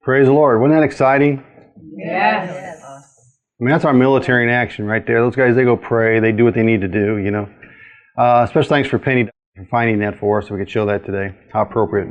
Praise the Lord. Wasn't that exciting? Yes. I mean, that's our military in action right there. Those guys, they go pray. They do what they need to do, you know. Special thanks for Penny for finding that for us so we could show that today. How appropriate.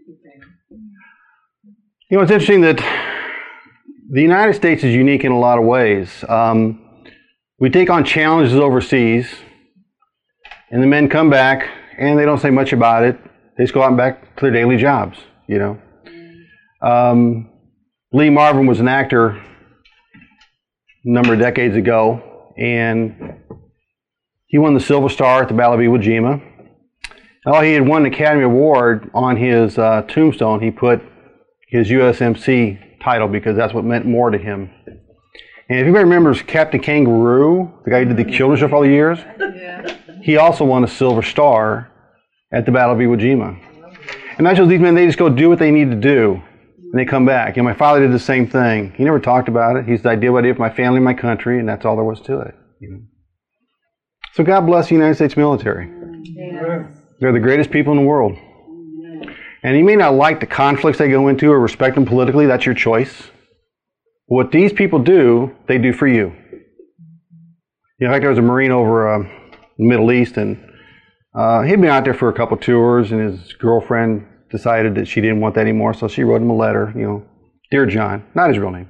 You know, it's interesting that the United States is unique in a lot of ways. We take on challenges overseas, and the men come back, and they don't say much about it. They just go out and back to their daily jobs, you know. Lee Marvin was an actor a number of decades ago, and he won the Silver Star at the Battle of Iwo Jima. Oh, he had won an Academy Award on his tombstone. He put his USMC title because that's what meant more to him. And if anybody remembers Captain Kangaroo, the guy who did the children's show for all the years, he also won a Silver Star at the Battle of Iwo Jima. And that shows these men, they just go do what they need to do, and they come back. And my father did the same thing. He never talked about it. He said, I did what I did for my family and my country, and that's all there was to it. You know? So God bless the United States military. Yes. They're the greatest people in the world. And you may not like the conflicts they go into or respect them politically. That's your choice. What these people do, they do for you. In fact, there was a Marine over the Middle East, and he'd been out there for a couple tours, and his girlfriend decided that she didn't want that anymore, so she wrote him a letter, you know, Dear John, not his real name.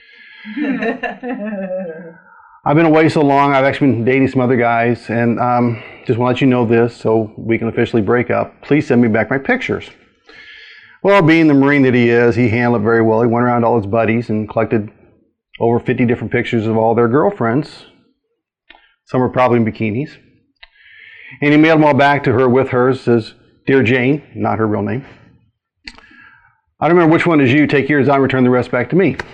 I've been away so long, I've actually been dating some other guys, and just want to let you know this so we can officially break up. Please send me back my pictures. Well, being the Marine that he is, he handled it very well. He went around to all his buddies and collected over 50 different pictures of all their girlfriends. Some were probably in bikinis. And he mailed them all back to her with hers, says, Dear Jane, not her real name. I don't remember which one is you. Take yours out and return the rest back to me.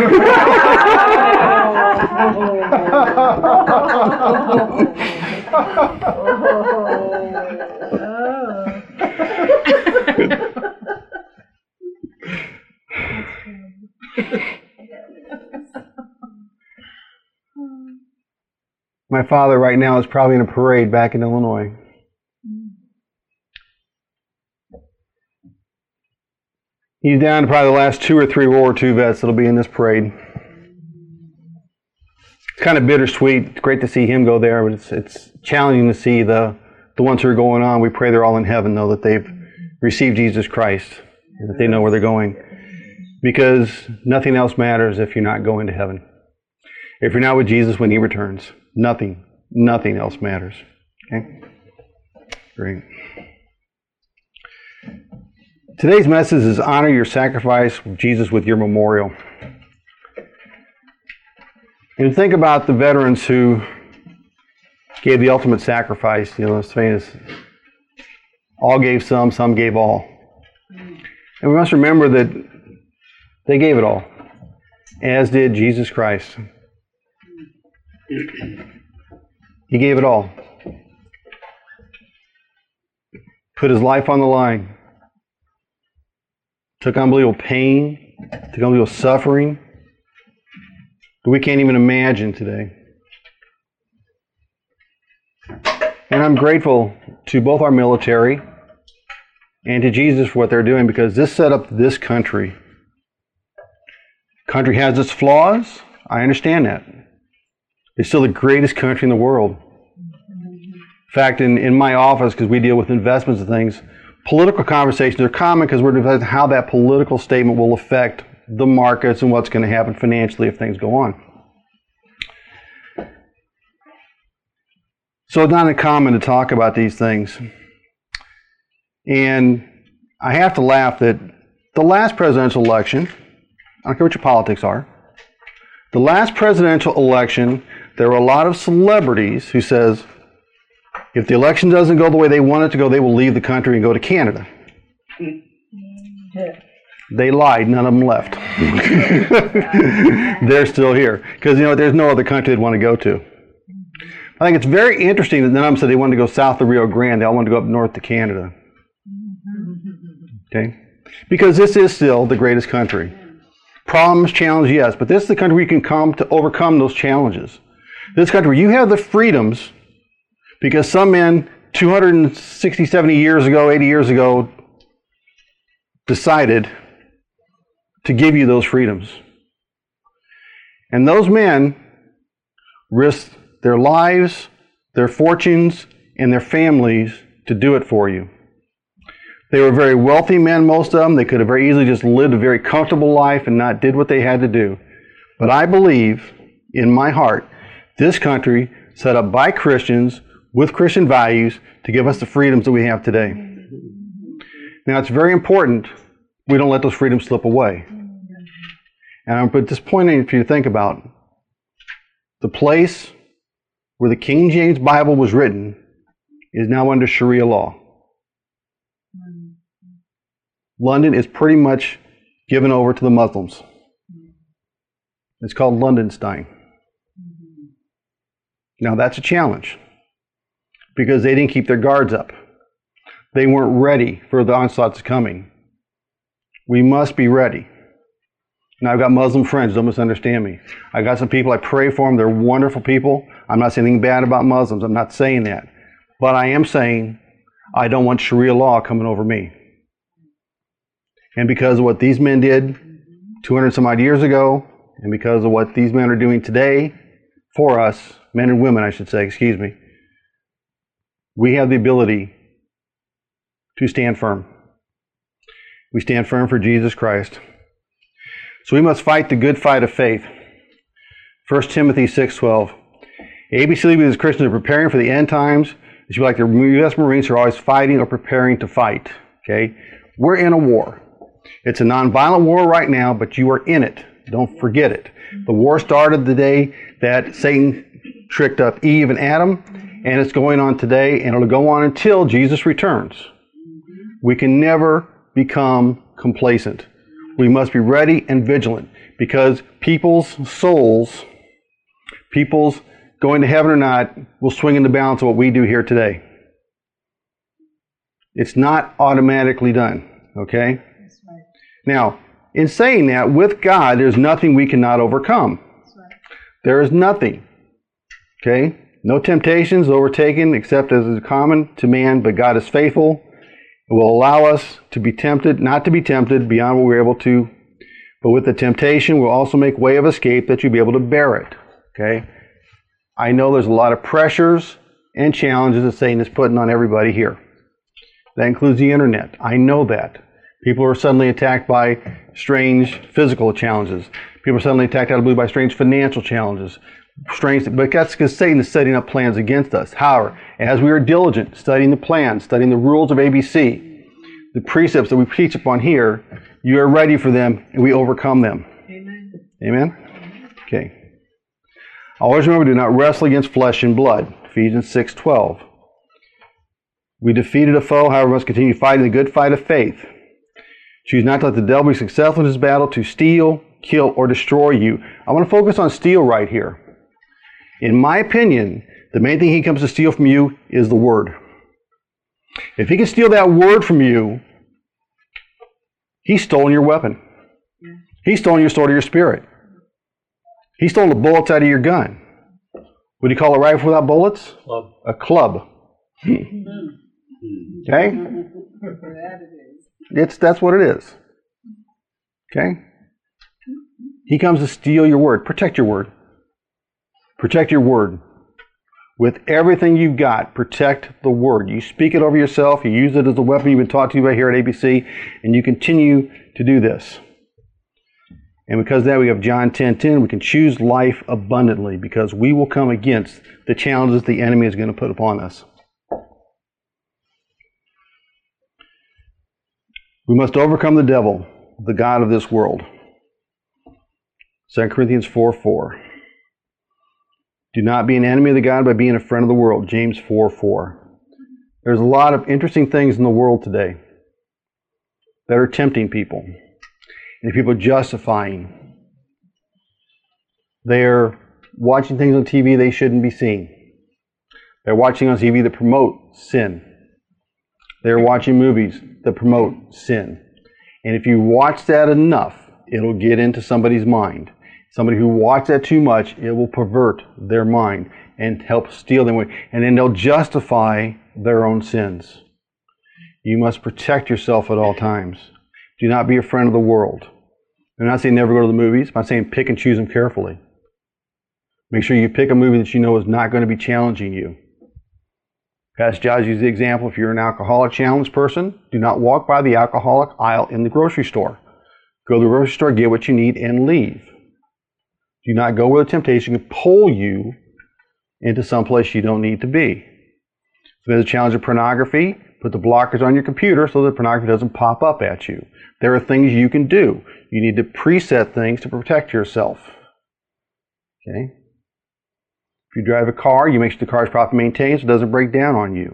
My father right now is probably in a parade back in Illinois. He's down to probably the last 2 or 3 World War II vets that'll be in this parade. It's kind of bittersweet. It's great to see him go there, but it's challenging to see the ones who are going on. We pray they're all in heaven, though, that they've received Jesus Christ and that they know where they're going. Because nothing else matters if you're not going to heaven. If you're not with Jesus when He returns, nothing else matters. Okay? Great. Today's message is honor your sacrifice of Jesus with your memorial. And think about the veterans who gave the ultimate sacrifice. You know, this famous, all gave some gave all. And we must remember that they gave it all, as did Jesus Christ. He gave it all. Put His life on the line. Took unbelievable pain, took unbelievable suffering that we can't even imagine today. And I'm grateful to both our military and to Jesus for what they're doing, because this set up this country. Country has its flaws. I understand that. It's still the greatest country in the world. In fact, in my office, because we deal with investments and things, political conversations are common because we're discussing how that political statement will affect the markets and what's going to happen financially if things go on. So it's not uncommon to talk about these things. And I have to laugh that the last presidential election, I don't care what your politics are, the last presidential election, there were a lot of celebrities who says, if the election doesn't go the way they want it to go, they will leave the country and go to Canada. They lied. None of them left. They're still here. Because, you know, there's no other country they'd want to go to. I think it's very interesting that none of them said they wanted to go south of Rio Grande. They all wanted to go up north to Canada. Okay? Because this is still the greatest country. Problems, challenges, yes. But this is the country where you can come to overcome those challenges. This country where you have the freedoms. Because some men 260, 70 years ago, 80 years ago, decided to to give you those freedoms. And those men risked their lives, their fortunes, and their families to do it for you. They were very wealthy men, most of them. They could have very easily just lived a very comfortable life and not did what they had to do. But I believe, in my heart, this country set up by Christians with Christian values to give us the freedoms that we have today. Now, it's very important we don't let those freedoms slip away. And I'm put this point in for you to think about. The place where the King James Bible was written is now under Sharia law. London is pretty much given over to the Muslims. It's called Londonstein. Now that's a challenge because they didn't keep their guards up. They weren't ready for the onslaught that's coming. We must be ready. Now I've got Muslim friends, don't misunderstand me. I got some people, I pray for them, they're wonderful people. I'm not saying anything bad about Muslims, I'm not saying that. But I am saying I don't want Sharia law coming over me. And because of what these men did 200 some odd years ago, and because of what these men are doing today for us, men and women I should say, excuse me, we have the ability to stand firm. We stand firm for Jesus Christ. So we must fight the good fight of faith. 1 Timothy 6:12. ABC as Christians are preparing for the end times. It should be like the U.S. Marines who are always fighting or preparing to fight. Okay? We're in a war. It's a nonviolent war right now, but you are in it. Don't forget it. The war started the day that Satan tricked up Eve and Adam, and it's going on today, and it'll go on until Jesus returns. We can never become complacent. We must be ready and vigilant because people's souls, people's going to heaven or not, will swing in the balance of what we do here today. It's not automatically done, okay? That's right. Now, in saying that, with God, there's nothing we cannot overcome. That's right. There is nothing, okay? No temptations overtaken except as is common to man, but God is faithful. It will allow us to be tempted, not to be tempted beyond what we're able to. But with the temptation, we'll also make way of escape that you'll be able to bear it. Okay? I know there's a lot of pressures and challenges that Satan is putting on everybody here. That includes the internet. I know that. People are suddenly attacked by strange physical challenges. People are suddenly attacked out of the blue by strange financial challenges. But that's because Satan is setting up plans against us. However, as we are diligent, studying the plans, studying the rules of ABC, the precepts that we teach upon here, you are ready for them and we overcome them. Amen. Amen? Okay. Always remember, do not wrestle against flesh and blood. Ephesians 6:12. We defeated a foe, however, must continue fighting the good fight of faith. Choose not to let the devil be successful in his battle to steal, kill, or destroy you. I want to focus on steal right here. In my opinion, the main thing he comes to steal from you is the word. If he can steal that word from you, he's stolen your weapon. He's stolen your sword of your spirit. He's stolen the bullets out of your gun. What do you call a rifle without bullets? Club. A club. Okay? That's what it is. Okay? He comes to steal your word. Protect your word. Protect your word. With everything you've got, protect the word. You speak it over yourself. You use it as a weapon you've been taught to right here at ABC, and you continue to do this. And because of that, we have John 10:10. We can choose life abundantly because we will come against the challenges the enemy is going to put upon us. We must overcome the devil, the god of this world. 2 Corinthians 4:4. Do not be an enemy of the God by being a friend of the world. James 4:4. There's a lot of interesting things in the world today that are tempting people. And people justifying. They're watching things on TV they shouldn't be seeing. They're watching on TV that promote sin. They're watching movies that promote sin. And if you watch that enough, it'll get into somebody's mind. Somebody who watches that too much, it will pervert their mind and help steal them away. And then they'll justify their own sins. You must protect yourself at all times. Do not be a friend of the world. I'm not saying never go to the movies, but I'm saying pick and choose them carefully. Make sure you pick a movie that you know is not going to be challenging you. Pastor Josh used the example, if you're an alcoholic challenged person, do not walk by the alcoholic aisle in the grocery store. Go to the grocery store, get what you need, and leave. Do not go where the temptation can pull you into some place you don't need to be. If there's a challenge of pornography, put the blockers on your computer so that pornography doesn't pop up at you. There are things you can do. You need to preset things to protect yourself. Okay? If you drive a car, you make sure the car is properly maintained so it doesn't break down on you.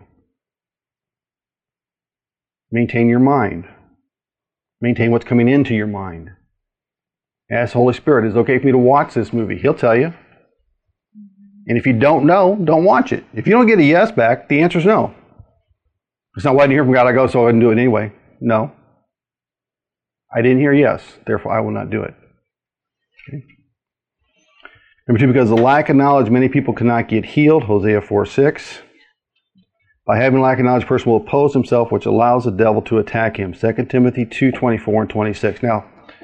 Maintain your mind. Maintain what's coming into your mind. Ask the Holy Spirit, is it okay for me to watch this movie? He'll tell you. And if you don't know, don't watch it. If you don't get a yes back, the answer is no. It's not, well, I didn't hear from God, I go, so I didn't do it anyway. No. I didn't hear yes, therefore I will not do it. Okay. Number 2, because of the lack of knowledge, many people cannot get healed. Hosea 4:6. By having lack of knowledge, a person will oppose himself, which allows the devil to attack him. 2 Timothy 2:24 and 26. Now,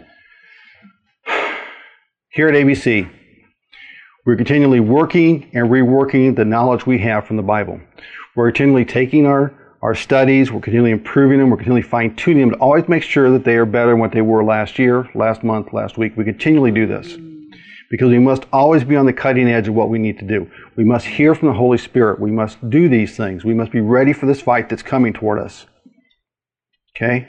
here at ABC, we're continually working and reworking the knowledge we have from the Bible. We're continually taking our studies, we're continually improving them, we're continually fine-tuning them to always make sure that they are better than what they were last year, last month, last week. We continually do this because we must always be on the cutting edge of what we need to do. We must hear from the Holy Spirit. We must do these things. We must be ready for this fight that's coming toward us. Okay?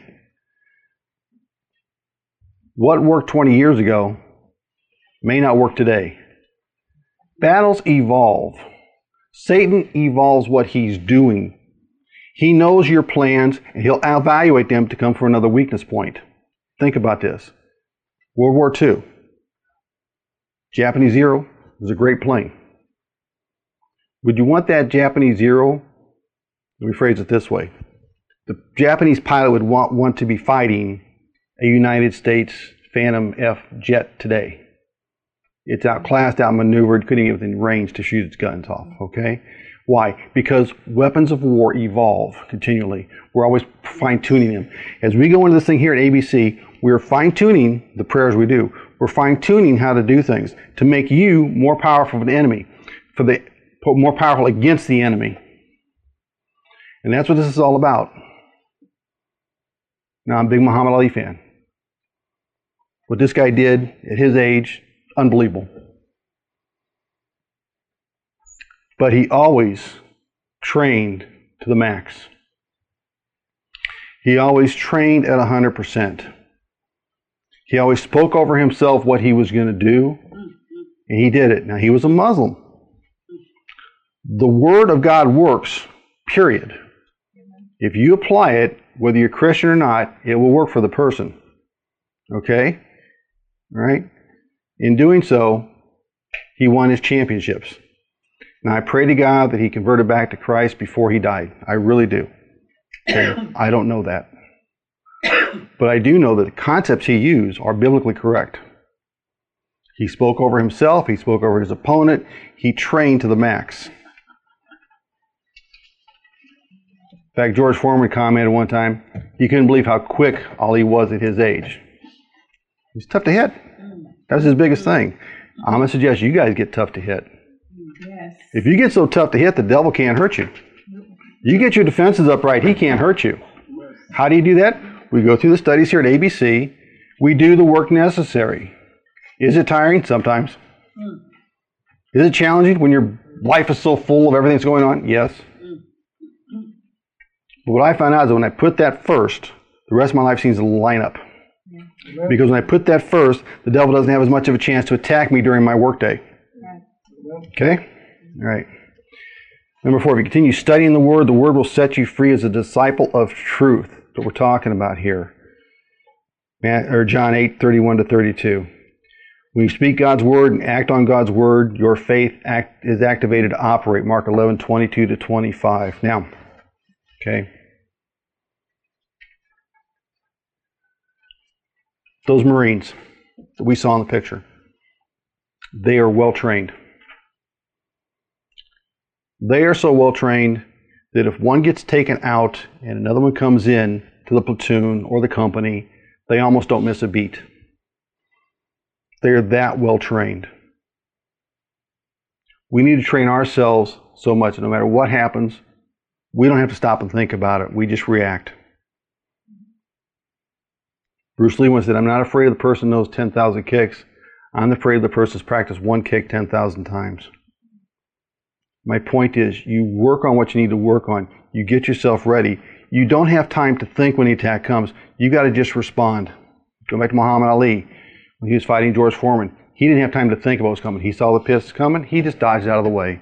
What worked 20 years ago may not work today. Battles evolve. Satan evolves what he's doing. He knows your plans, and he'll evaluate them to come for another weakness point. Think about this. World War II. Japanese Zero was a great plane. Would you want that Japanese Zero? Let me phrase it this way. The Japanese pilot would want to be fighting a United States Phantom F jet today. It's outclassed, outmaneuvered, couldn't get within range to shoot its guns off, okay? Why? Because weapons of war evolve continually. We're always fine-tuning them. As we go into this thing here at ABC, we're fine-tuning the prayers we do. We're fine-tuning how to do things to make you more powerful for the enemy, more powerful against the enemy. And that's what this is all about. Now, I'm a big Muhammad Ali fan. What this guy did at his age, unbelievable. But he always trained to the max. He always trained at 100%. He always spoke over himself what he was going to do, and he did it. Now, he was a Muslim. The Word of God works, period. If you apply it, whether you're Christian or not, it will work for the person. Okay? All right? In doing so, he won his championships. Now, I pray to God that he converted back to Christ before he died. I really do. Okay? I don't know that. But I do know that the concepts he used are biblically correct. He spoke over himself. He spoke over his opponent. He trained to the max. In fact, George Foreman commented one time, he couldn't believe how quick Ali was at his age. He's tough to hit. That was his biggest thing. I'm going to suggest you guys get tough to hit. Yes. If you get so tough to hit, the devil can't hurt you. You get your defenses upright, he can't hurt you. How do you do that? We go through the studies here at ABC. We do the work necessary. Is it tiring? Sometimes. Is it challenging when your life is so full of everything that's going on? Yes. But what I found out is that when I put that first, the rest of my life seems to line up. Because when I put that first, the devil doesn't have as much of a chance to attack me during my workday. Okay? All right. Number 4, if you continue studying the Word will set you free as a disciple of truth. That's what we're talking about here. John 8:31-32. When you speak God's Word and act on God's Word, your faith is activated to operate. Mark 11:22-25. Now, okay. Those Marines that we saw in the picture, they are well trained. They are so well trained that if one gets taken out and another one comes in to the platoon or the company, they almost don't miss a beat. They're that well trained. We need to train ourselves so much that no matter what happens, we don't have to stop and think about it. We just react. Bruce Lee once said, I'm not afraid of the person who knows 10,000 kicks. I'm afraid of the person who's practiced one kick 10,000 times. My point is, you work on what you need to work on. You get yourself ready. You don't have time to think when the attack comes. You got to just respond. Go back to Muhammad Ali. When he was fighting George Foreman, he didn't have time to think about what was coming. He saw the pistols coming. He just dodged out of the way.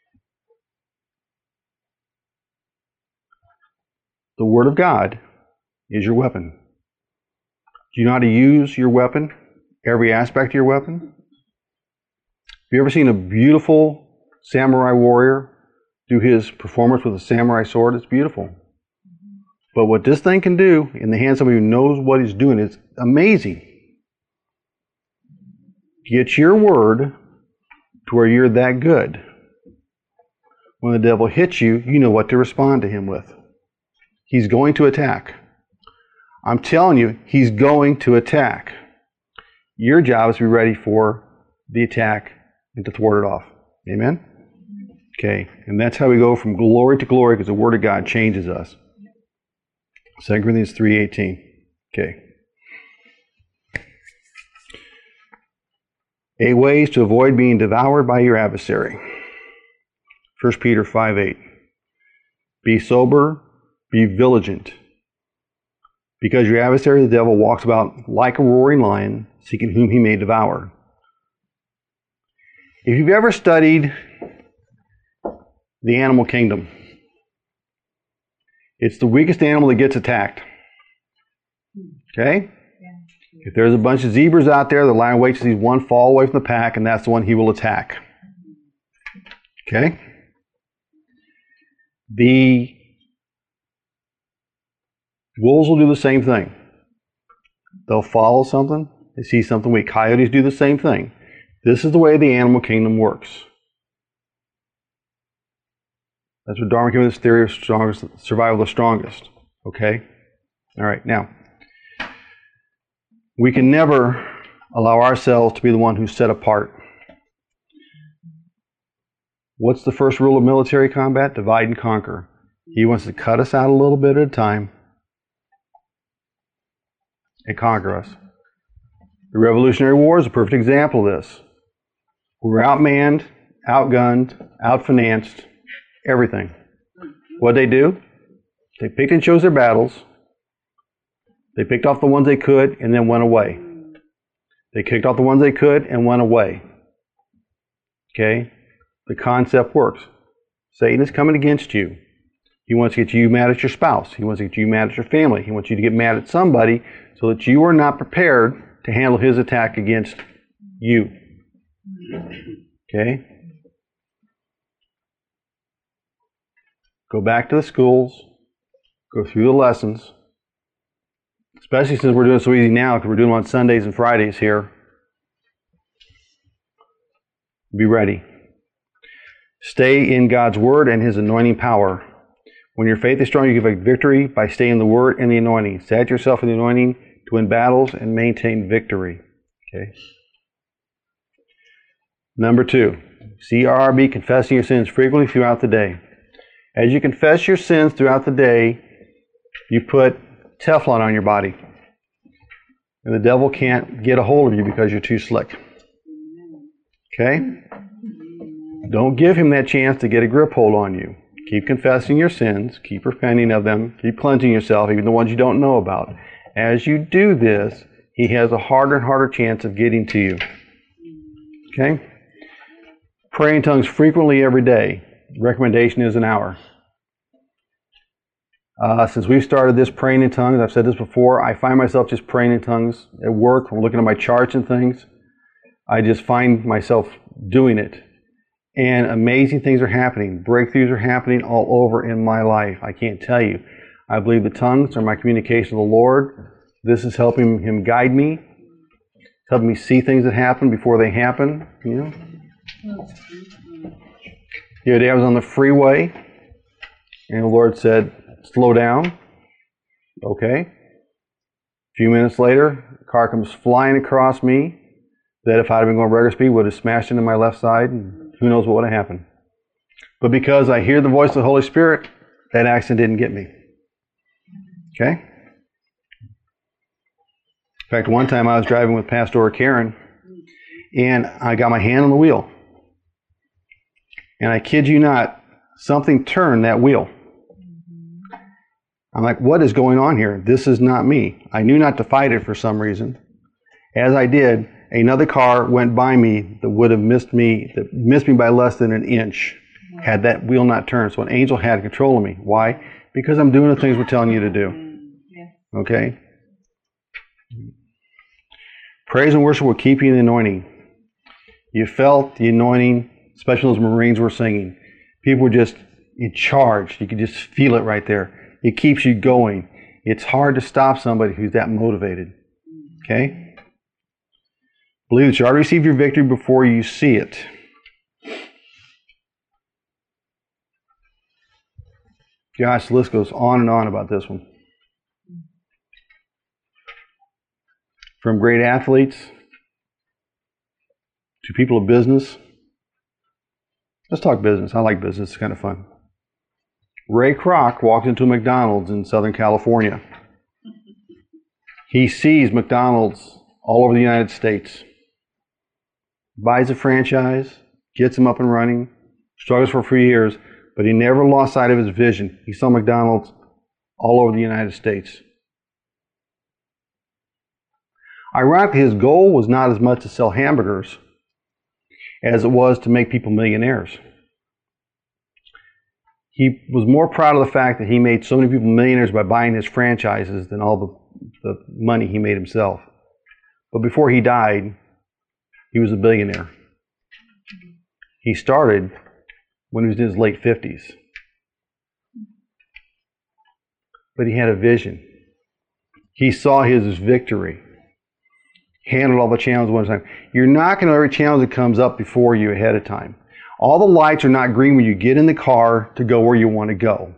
The Word of God is your weapon. Do you know how to use your weapon? Every aspect of your weapon? Have you ever seen a beautiful samurai warrior do his performance with a samurai sword? It's beautiful. But what this thing can do in the hands of somebody who knows what he's doing is amazing. Get your word to where you're that good. When the devil hits you, you know what to respond to him with. He's going to attack. I'm telling you, he's going to attack. Your job is to be ready for the attack and to thwart it off. Amen? Okay, and that's how we go from glory to glory, because the Word of God changes us. 2 Corinthians 3:18. Okay. 8 ways to avoid being devoured by your adversary. 1 Peter 5:8. Be sober, be vigilant, because your adversary the devil walks about like a roaring lion, seeking whom he may devour. If you've ever studied the animal kingdom, it's the weakest animal that gets attacked. Okay? If there's a bunch of zebras out there, the lion waits to see one fall away from the pack, and that's the one he will attack. Okay? The wolves will do the same thing. They'll follow something. They see something weak. Coyotes do the same thing. This is the way the animal kingdom works. That's what Darwin came with, this theory of survival of the strongest. Okay? All right, now, we can never allow ourselves to be the one who's set apart. What's the first rule of military combat? Divide and conquer. He wants to cut us out a little bit at a time and conquer us. The Revolutionary War is a perfect example of this. We were outmanned, outgunned, outfinanced, everything. What did they do? They picked and chose their battles. They picked off the ones they could and then went away. They kicked off the ones they could and went away. Okay? The concept works. Satan is coming against you. He wants to get you mad at your spouse. He wants to get you mad at your family. He wants you to get mad at somebody so that you are not prepared to handle his attack against you. Okay? Go back to the schools. Go through the lessons. Especially since we're doing it so easy now, because we're doing them on Sundays and Fridays here. Be ready. Stay in God's Word and His anointing power. When your faith is strong, you give a victory by staying in the Word and the anointing. Set yourself in the anointing to win battles and maintain victory. Okay. Number 2, CRRB, confessing your sins frequently throughout the day. As you confess your sins throughout the day, you put Teflon on your body. And the devil can't get a hold of you because you're too slick. Okay? Don't give him that chance to get a grip hold on you. Keep confessing your sins. Keep repenting of them. Keep cleansing yourself, even the ones you don't know about. As you do this, he has a harder and harder chance of getting to you. Okay? Pray in tongues frequently every day. Recommendation is an hour. Since we've started this praying in tongues, I've said this before, I find myself just praying in tongues at work. I'm looking at my charts and things. I just find myself doing it. And amazing things are happening. Breakthroughs are happening all over in my life. I can't tell you. I believe the tongues are my communication with the Lord. This is helping Him guide me. It's helping me see things that happen before they happen. You know? The other day I was on the freeway, and the Lord said, slow down. Okay. A few minutes later, a car comes flying across me. that if I'd been going regular speed, would have smashed into my left side, and who knows what would have happened. But because I hear the voice of the Holy Spirit, that accident didn't get me. Okay? In fact, one time I was driving with Pastor Karen, and I got my hand on the wheel. And I kid you not, something turned that wheel. I'm like, what is going on here? This is not me. I knew not to fight it for some reason. As I did, another car went by me that would have missed me by less than an inch had that wheel not turned. So an angel had control of me. Why? Because I'm doing the things we're telling you to do. Okay? Praise and worship will keep you in the anointing. You felt the anointing, especially those Marines were singing. People were just in charge. You could just feel it right there. It keeps you going. It's hard to stop somebody who's that motivated. Okay? Believe that you already received your victory before you see it. Gosh, the list goes on and on about this one. From great athletes to people of business. Let's talk business. I like business. It's kind of fun. Ray Kroc walked into a McDonald's in Southern California. He sees McDonald's all over the United States. Buys a franchise, gets him up and running, struggles for a few years, but he never lost sight of his vision. He saw McDonald's all over the United States. Ironically, his goal was not as much to sell hamburgers as it was to make people millionaires. He was more proud of the fact that he made so many people millionaires by buying his franchises than all the money he made himself. But before he died, he was a billionaire. He started when he was in his late 50s. But he had a vision. He saw his victory. Handled all the challenges one time. You're not going to know every challenge that comes up before you ahead of time. All the lights are not green when you get in the car to go where you want to go.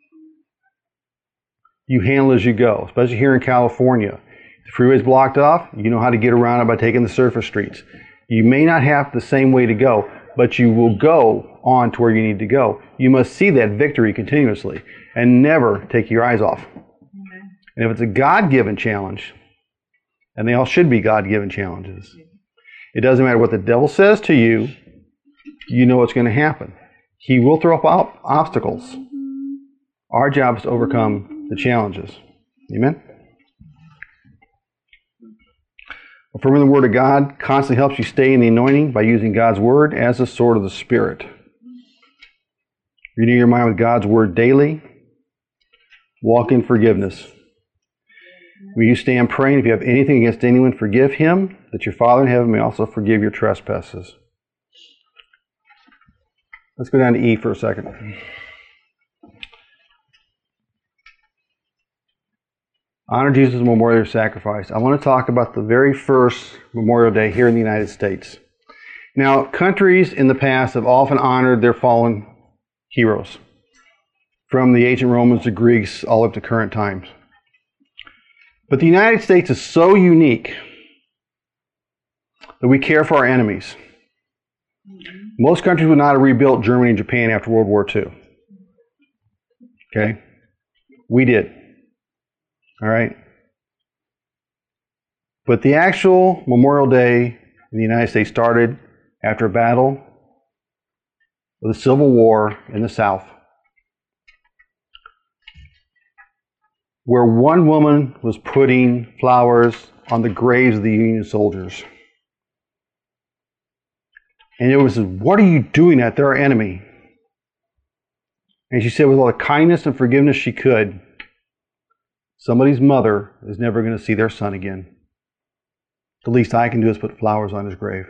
You handle as you go, especially here in California. The freeway's blocked off, you know how to get around it by taking the surface streets. You may not have the same way to go, but you will go on to where you need to go. You must see that victory continuously and never take your eyes off. And if it's a God-given challenge, and they all should be God-given challenges, it doesn't matter what the devil says to you, you know what's going to happen. He will throw up obstacles. Our job is to overcome the challenges. Amen? Affirming the Word of God constantly helps you stay in the anointing by using God's Word as the sword of the Spirit. Renew your mind with God's Word daily. Walk in forgiveness. Will you stand praying? If you have anything against anyone, forgive him, that your Father in heaven may also forgive your trespasses. Let's go down to E for a second. Honor Jesus' memorial sacrifice. I want to talk about the very first Memorial Day here in the United States. Now, countries in the past have often honored their fallen heroes, from the ancient Romans to Greeks, all up to current times. But the United States is so unique that we care for our enemies. Most countries would not have rebuilt Germany and Japan after World War II. Okay? We did. All right? But the actual Memorial Day in the United States started after a battle of the Civil War in the South, where one woman was putting flowers on the graves of the Union soldiers. And it was, what are you doing that? They're our enemy. And she said with all the kindness and forgiveness she could, somebody's mother is never going to see their son again. The least I can do is put flowers on his grave.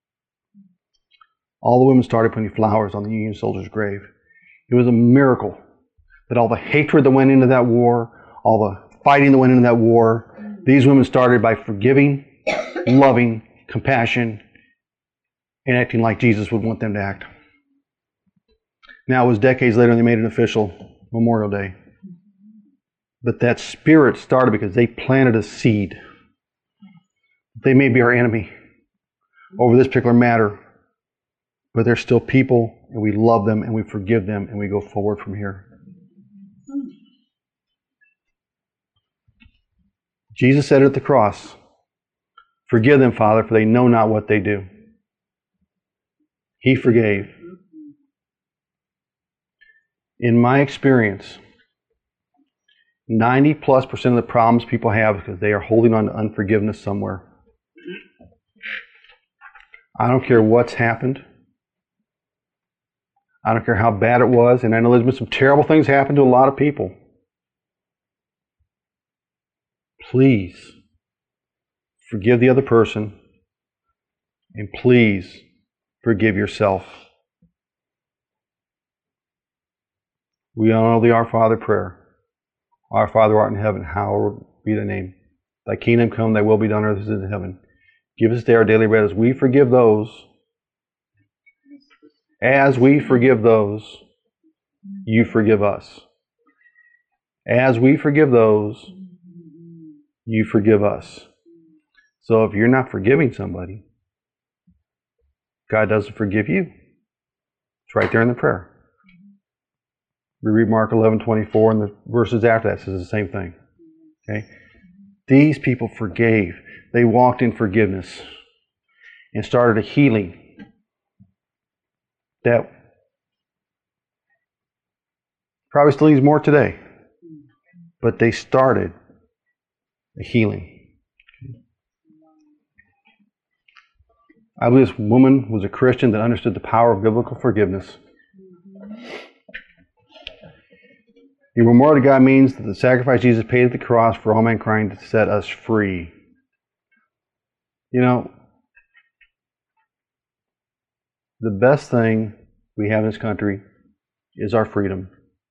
All the women started putting flowers on the Union soldier's grave. It was a miracle that all the hatred that went into that war, all the fighting that went into that war, these women started by forgiving, loving, compassion, and acting like Jesus would want them to act. Now it was decades later and they made an official Memorial Day. But that spirit started because they planted a seed. They may be our enemy, over this particular matter. But they're still people, and we love them, and we forgive them, and we go forward from here. Jesus said at the cross, "Forgive them, Father, for they know not what they do." He forgave. In my experience, 90+% of the problems people have is because they are holding on to unforgiveness somewhere. I don't care what's happened. I don't care how bad it was. And I know there's been some terrible things happen to a lot of people. Please forgive the other person. And please forgive yourself. We all know the Our Father prayer. Our Father who art in heaven, hallowed be thy name. Thy kingdom come, thy will be done on earth as it is in heaven. Give us today our daily bread as we forgive those. As we forgive those, you forgive us. As we forgive those, you forgive us. So if you're not forgiving somebody, God doesn't forgive you. It's right there in the prayer. We read Mark 11:24, and the verses after that says the same thing. Okay? These people forgave. They walked in forgiveness and started a healing that probably still needs more today. But they started a healing. I believe this woman was a Christian that understood the power of biblical forgiveness. Your memorial to God means that the sacrifice Jesus paid at the cross for all mankind to set us free. You know, the best thing we have in this country is our freedom.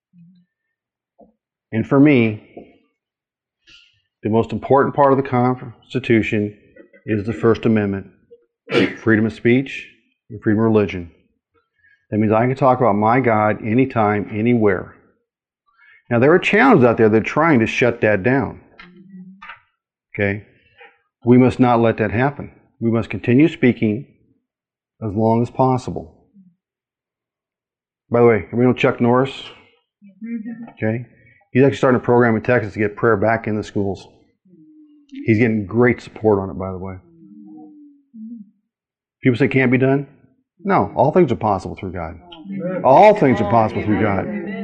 And for me, the most important part of the Constitution is the First Amendment. Freedom of speech and freedom of religion. That means I can talk about my God anytime, anywhere. Now, there are challenges out there that are trying to shut that down. Okay? We must not let that happen. We must continue speaking as long as possible. By the way, everybody know Chuck Norris? Okay? He's actually starting a program in Texas to get prayer back in the schools. He's getting great support on it, by the way. People say it can't be done? No, all things are possible through God. All things are possible through God.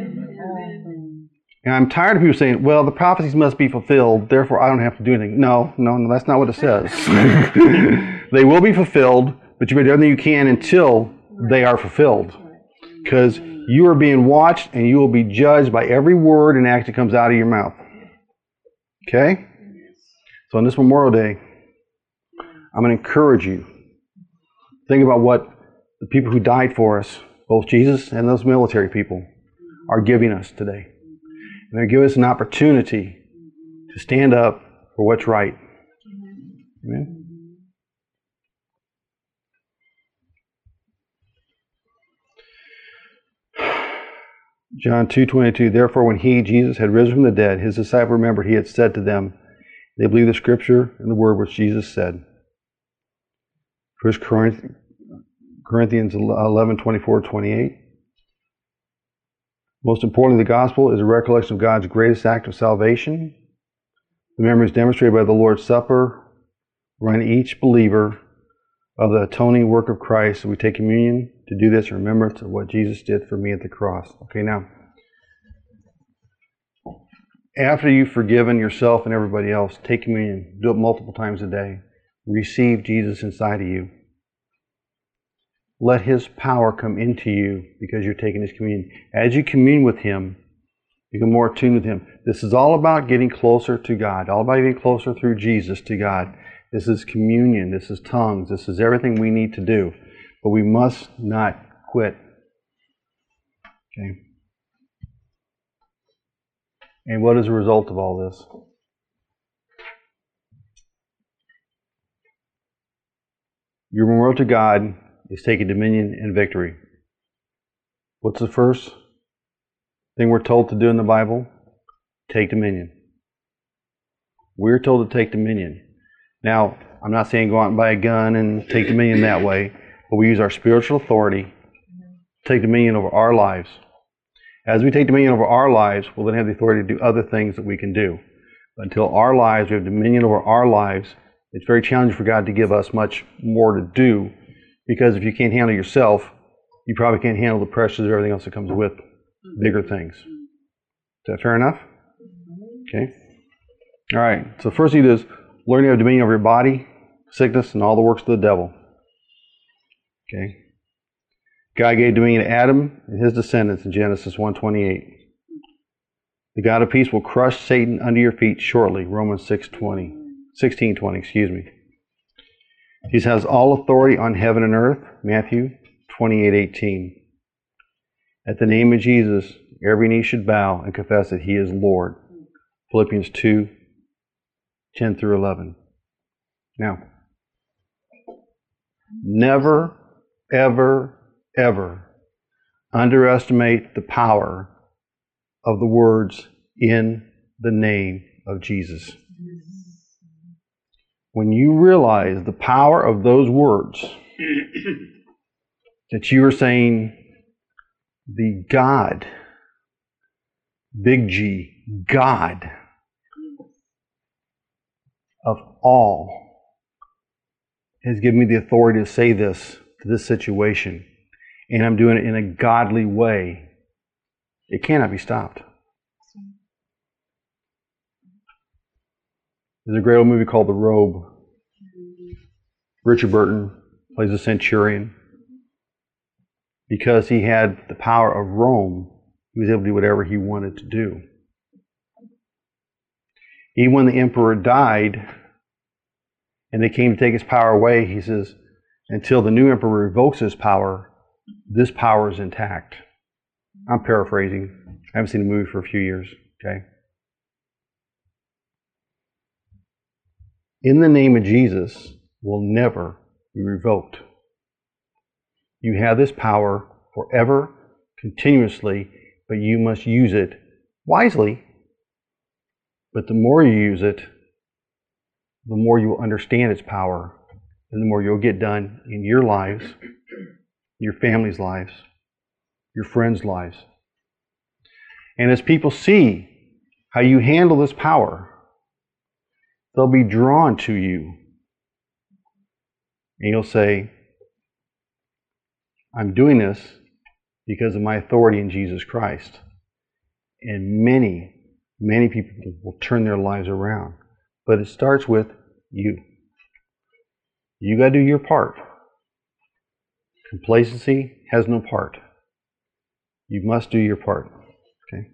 And I'm tired of people saying, well, the prophecies must be fulfilled, therefore I don't have to do anything. No, that's not what it says. They will be fulfilled, but you better do everything you can until they are fulfilled. Because you are being watched and you will be judged by every word and act that comes out of your mouth. Okay? So on this Memorial Day, I'm going to encourage you. Think about what the people who died for us, both Jesus and those military people, are giving us today. And they're giving us an opportunity to stand up for what's right. Amen? John 2:22, therefore when he, Jesus, had risen from the dead, his disciples remembered he had said to them, they believed the scripture and the word which Jesus said. 1 Corinthians 11:24-28. Most importantly, the gospel is a recollection of God's greatest act of salvation. The memory is demonstrated by the Lord's Supper, remind each believer of the atoning work of Christ. So we take communion to do this in remembrance of what Jesus did for me at the cross. Okay, now, after you've forgiven yourself and everybody else, take communion. Do it multiple times a day. Receive Jesus inside of you. Let His power come into you because you're taking His communion. As you commune with Him, you become more attuned with Him. This is all about getting closer to God, all about getting closer through Jesus to God. This is communion, this is tongues, this is everything we need to do. But we must not quit. Okay? And what is the result of all this? Your memorial to God is taking dominion and victory. What's the first thing we're told to do in the Bible? Take dominion. We're told to take dominion. Now, I'm not saying go out and buy a gun and take dominion that way, but we use our spiritual authority to take dominion over our lives. As we take dominion over our lives, we'll then have the authority to do other things that we can do. But until our lives, we have dominion over our lives, it's very challenging for God to give us much more to do, because if you can't handle yourself, you probably can't handle the pressures of everything else that comes with bigger things. Is that fair enough? Okay. All right. So first thing is learn to have dominion over your body, sickness, and all the works of the devil. Okay. God gave dominion to Adam and his descendants in Genesis 1:28. The God of peace will crush Satan under your feet shortly. Romans 16:20. Excuse me. He has all authority on heaven and earth. Matthew 28:18. At the name of Jesus, every knee should bow and confess that He is Lord. Philippians 2:10 through 11. Now, never, ever, ever underestimate the power of the words in the name of Jesus. When you realize the power of those words, that you are saying, the God, big G, God of all, has given me the authority to say this to this situation, and I'm doing it in a godly way. It cannot be stopped. There's a great old movie called The Robe. Richard Burton plays a centurion. Because he had the power of Rome, he was able to do whatever he wanted to do. Even when the emperor died and they came to take his power away, he says, until the new emperor revokes his power, this power is intact. I'm paraphrasing. I haven't seen the movie for a few years. Okay. In the name of Jesus will never be revoked. You have this power forever, continuously, but you must use it wisely. But the more you use it, the more you will understand its power, and the more you'll get done in your lives, your family's lives, your friends' lives. And as people see how you handle this power, they'll be drawn to you. And you'll say, I'm doing this because of my authority in Jesus Christ. And many, many people will turn their lives around. But it starts with you. You got to do your part. Complacency has no part. You must do your part. Okay.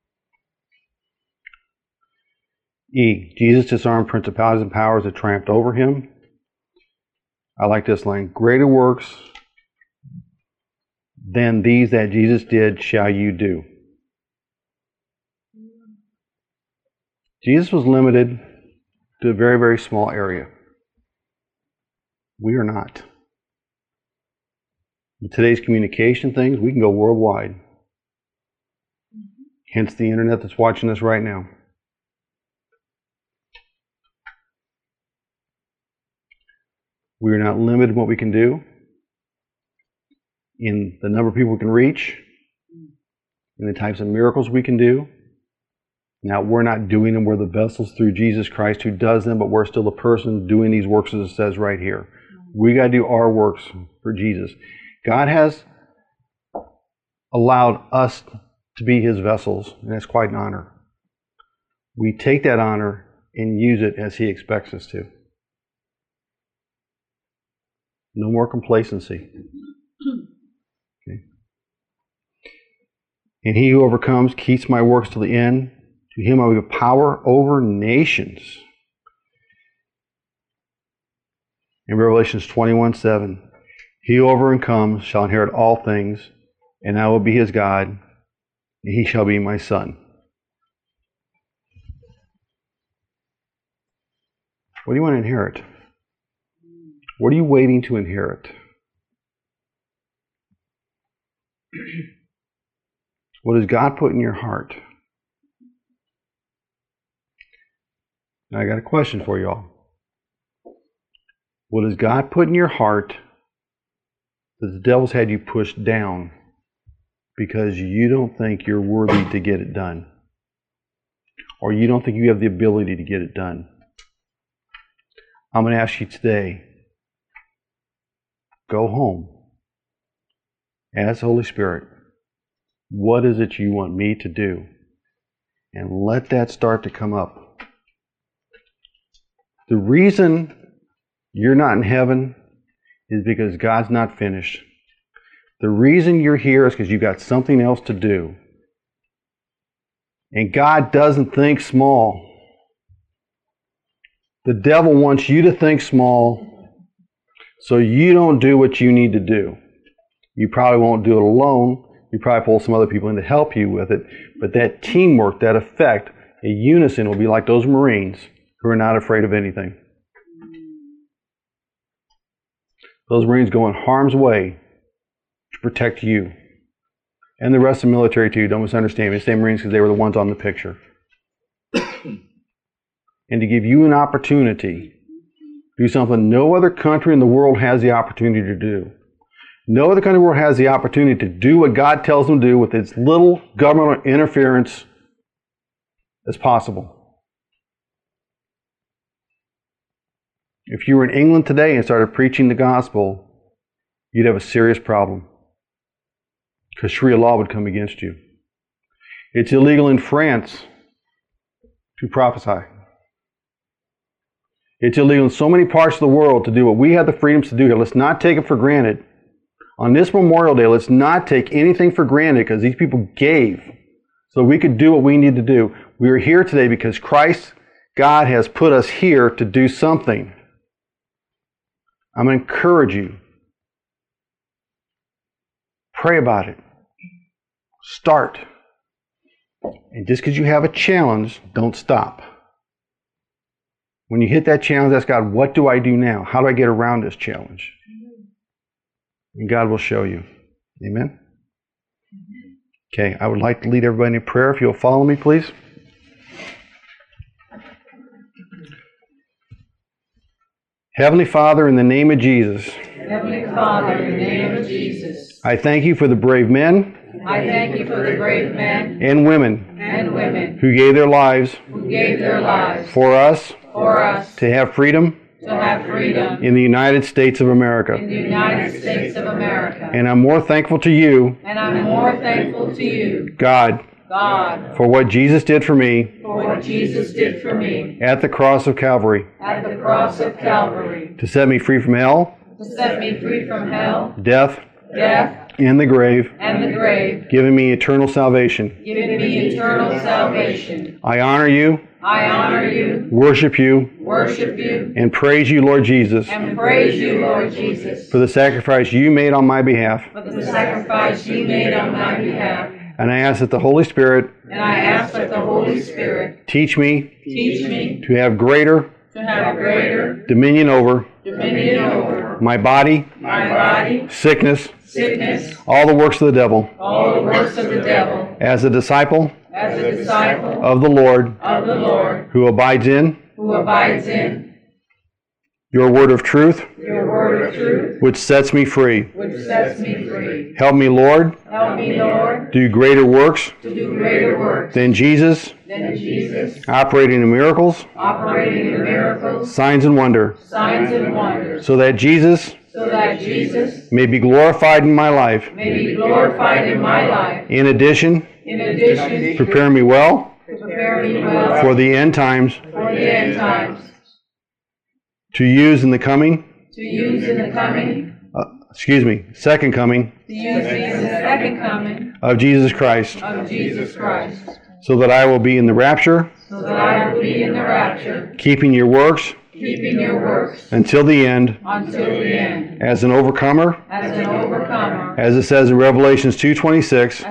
E. Jesus disarmed principalities and powers that triumphed over him. I like this line. Greater works than these that Jesus did shall you do. Jesus was limited to a very, very small area. We are not. With today's communication things, we can go worldwide. Hence the internet that's watching us right now. We are not limited in what we can do, in the number of people we can reach, in the types of miracles we can do. Now, we're not doing them. We're the vessels through Jesus Christ who does them, but we're still the person doing these works as it says right here. We got to do our works for Jesus. God has allowed us to be His vessels, and that's quite an honor. We take that honor and use it as He expects us to. No more complacency. Okay. And he who overcomes keeps my works to the end. To him I will give power over nations. In Revelations 21:7, he who overcomes shall inherit all things, and I will be his God, and he shall be my son. What do you want to inherit? What are you waiting to inherit? What has God put in your heart? Now I got a question for you all. What has God put in your heart that the devil's had you pushed down because you don't think you're worthy to get it done? Or you don't think you have the ability to get it done? I'm going to ask you today, go home. Ask the Holy Spirit, what is it you want me to do? And let that start to come up. The reason you're not in heaven is because God's not finished. The reason you're here is because you've got something else to do. And God doesn't think small. The devil wants you to think small so you don't do what you need to do. You probably won't do it alone. You probably pull some other people in to help you with it. But that teamwork, that effect, a unison will be like those Marines who are not afraid of anything. Those Marines go in harm's way to protect you. And the rest of the military too. Don't misunderstand me. I say Marines because they were the ones on the picture. And to give you an opportunity to do something no other country in the world has the opportunity to do. No other country in the world has the opportunity to do what God tells them to do with as little governmental interference as possible. If you were in England today and started preaching the gospel, you'd have a serious problem. Because Sharia law would come against you. It's illegal in France to prophesy. It's illegal in so many parts of the world to do what we have the freedoms to do here. Let's not take it for granted. On this Memorial Day, let's not take anything for granted because these people gave so we could do what we need to do. We are here today because Christ, God, has put us here to do something. I'm going to encourage you. Pray about it. Start. And just because you have a challenge, don't stop. When you hit that challenge, ask God, what do I do now? How do I get around this challenge? And God will show you. Amen? Okay, I would like to lead everybody in prayer. If you'll follow me, please. Heavenly Father, in the name of Jesus. Heavenly Father, in the name of Jesus. I thank you for the brave men. I thank you for the brave men and women who gave their lives for us to have freedom in the United States of America. And I'm more thankful to you, God, for what Jesus did for me at the cross of Calvary, to set me free from hell, death, and the grave, giving me eternal salvation. I honor you, worship you, and praise you, Lord Jesus, for the sacrifice you made on my behalf. And I ask that the Holy Spirit teach me to have greater dominion over my body, sickness, all the works of the devil, as a disciple of the Lord, who abides in your word of truth, which sets me free. Help me, Lord, do greater works than Jesus, operating in miracles, signs and wonder, so that Jesus may be glorified in my life. In addition, prepare me well for the end times, to use in the coming, second coming of Jesus Christ, so that I will be in the rapture, keeping your works until the end, as an overcomer, as it says in Revelations 2:26,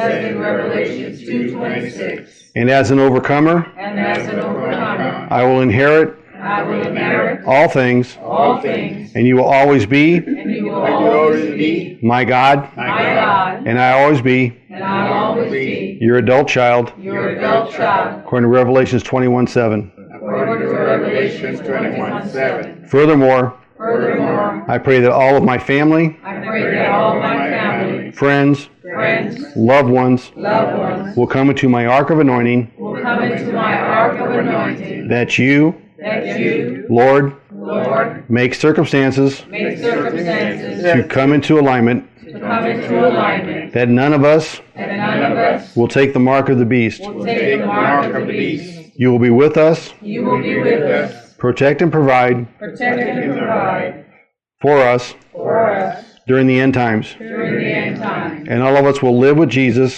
and as an overcomer, I will inherit all things, and you will always be my God, and I always be your adult child, according to Revelations 21:7. Furthermore, Furthermore, I pray that all of my family, I pray that all my family, friends, loved ones loved ones will come into my ark of anointing, will come into my ark of anointing, that you, Lord, make circumstances to come into alignment, that none of us will take the mark of the beast. You will be with us, protect and provide for us during the end times. And all of us will live with Jesus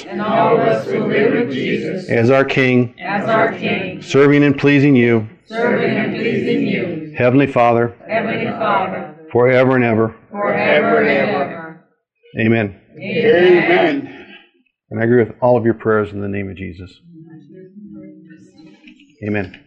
as our King, serving and pleasing you, Heavenly Father, forever and ever. Amen. And I agree with all of your prayers in the name of Jesus. Amen.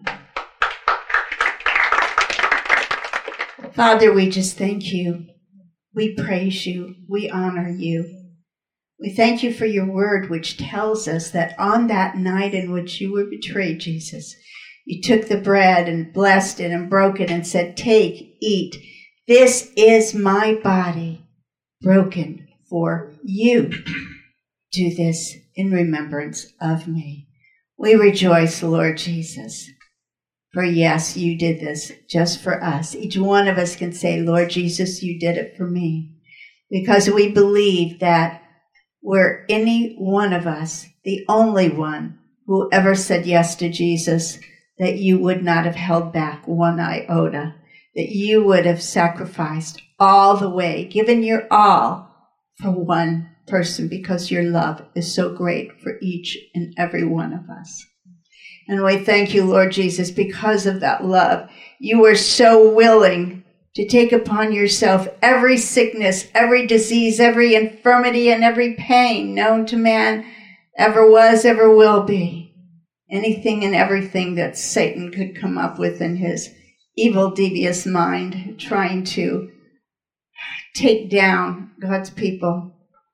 Father, we just thank you. We praise you. We honor you. We thank you for your word, which tells us that on that night in which you were betrayed, Jesus, you took the bread and blessed it and broke it and said, "Take, eat. This is my body broken for you. Do this in remembrance of me." We rejoice, Lord Jesus. For yes, you did this just for us. Each one of us can say, "Lord Jesus, you did it for me." Because we believe that were any one of us, the only one who ever said yes to Jesus, that you would not have held back one iota, that you would have sacrificed all the way, given your all for one person, because your love is so great for each and every one of us. And we thank you, Lord Jesus, because of that love. You were so willing to take upon yourself every sickness, every disease, every infirmity, and every pain known to man ever was, ever will be. Anything and everything that Satan could come up with in his evil, devious mind, trying to take down God's people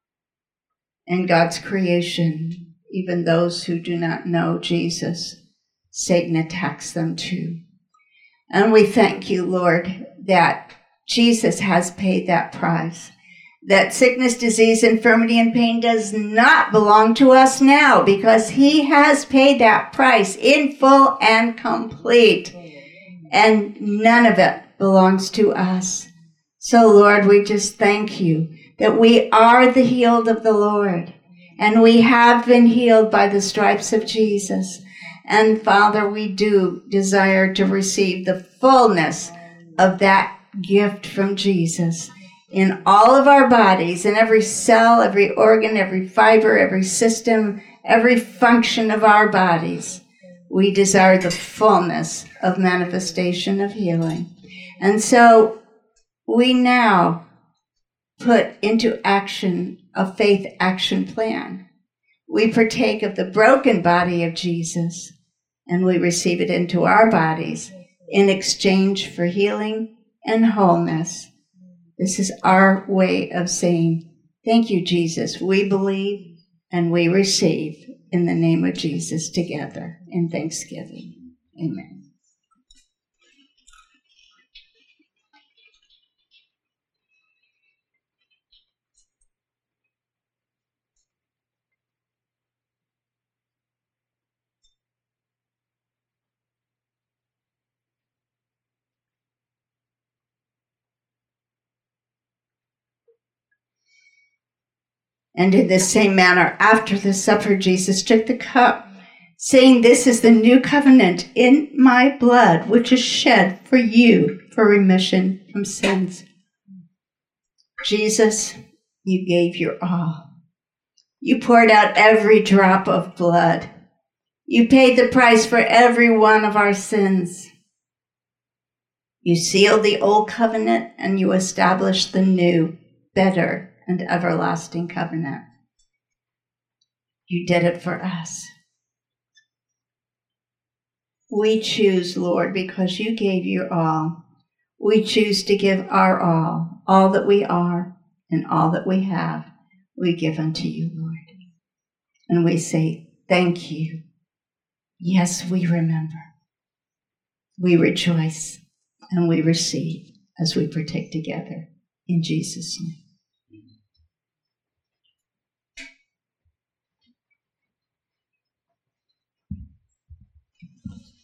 and God's creation, even those who do not know Jesus. Satan attacks them too. And we thank you, Lord, that Jesus has paid that price. That sickness, disease, infirmity, and pain does not belong to us now, because he has paid that price in full and complete. And none of it belongs to us. So, Lord, we just thank you that we are the healed of the Lord. And we have been healed by the stripes of Jesus. And Father, we do desire to receive the fullness of that gift from Jesus in all of our bodies, in every cell, every organ, every fiber, every system, every function of our bodies. We desire the fullness of manifestation of healing. And so we now put into action a faith action plan. We partake of the broken body of Jesus, and we receive it into our bodies in exchange for healing and wholeness. This is our way of saying, thank you, Jesus. We believe and we receive in the name of Jesus together in thanksgiving. Amen. And in the same manner, after the supper, Jesus took the cup, saying, "This is the new covenant in my blood, which is shed for you for remission from sins." Jesus, you gave your all. You poured out every drop of blood. You paid the price for every one of our sins. You sealed the old covenant and you established the new, better, and everlasting covenant. You did it for us. We choose, Lord, because you gave your all. We choose to give our all that we are and all that we have, we give unto you, Lord. And we say, thank you. Yes, we remember. We rejoice and we receive as we partake together. In Jesus' name.